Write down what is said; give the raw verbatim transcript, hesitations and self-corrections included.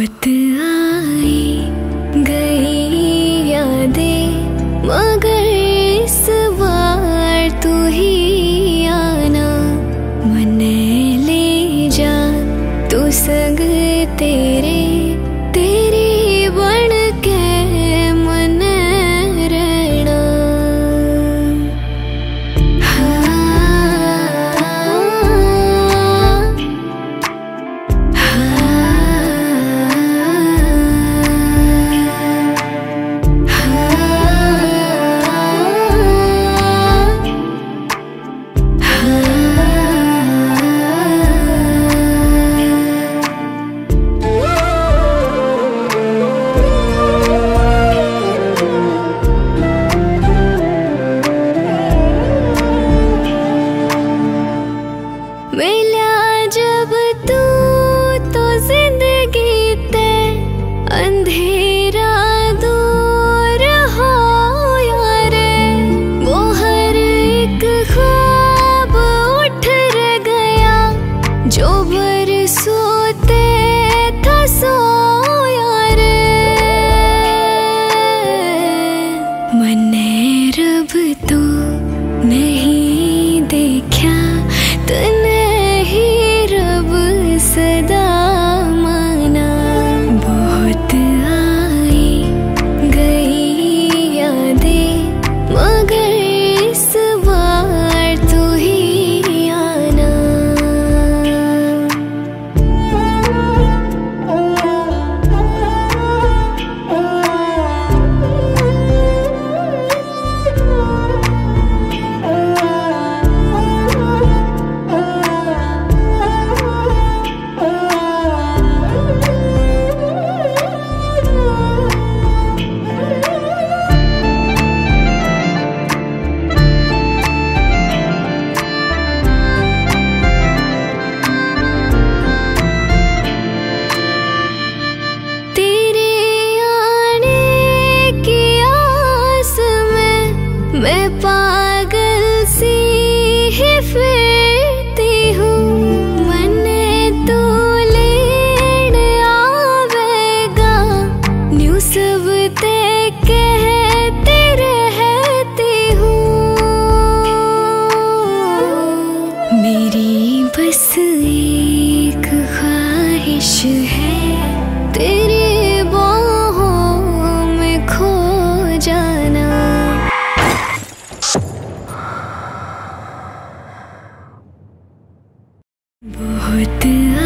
बहुत आई गई यादें मगर इस बार तू ही आना मन ले जा तू संग तेरे तेरी बन के मन रहना। मिला जब तू तो जिंदगी ते अंधेरा दूर हो यार, वो हर एक ख्वाब उठ रह गया जो बरसोते था सो यार। मने रब तो नहीं देखा तने सदा माना। बहुत आई गई यादें मगर इस बार तू ही आना। मैं पागल सी ही फिरती हूँ मने तो लेन आवेगा न्यू सब ते कहती रहती हूँ। मेरी बस एक ख्वाहिश है तेरी बाहों में खो जाना। बहुत